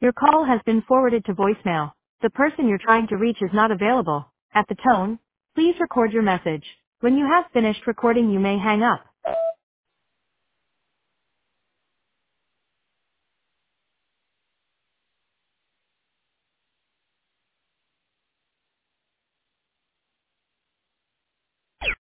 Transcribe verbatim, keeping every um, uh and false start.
Your call has been forwarded to voicemail. The person you're trying to reach is not available. At the tone, please record your message. When you have finished recording, you may hang up.